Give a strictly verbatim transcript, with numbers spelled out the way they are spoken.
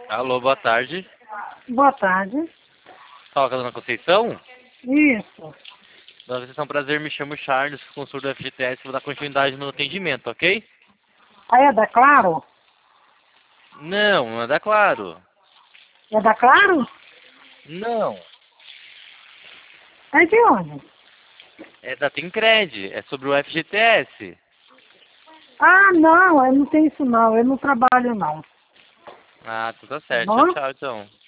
Alô, boa tarde. Boa tarde. Fala com a dona Conceição? Isso. Dona Conceição, prazer, me chamo Charles, consultor do F G T S, vou dar continuidade no atendimento, ok? Aí é da Claro? Não, não é da Claro. É da Claro? Não, É de onde? é da Temcred, é sobre o F G T S. Ah, não, eu não tenho isso não, eu não trabalho não. Ah, tudo Tá certo, tchau, bom? tchau, então.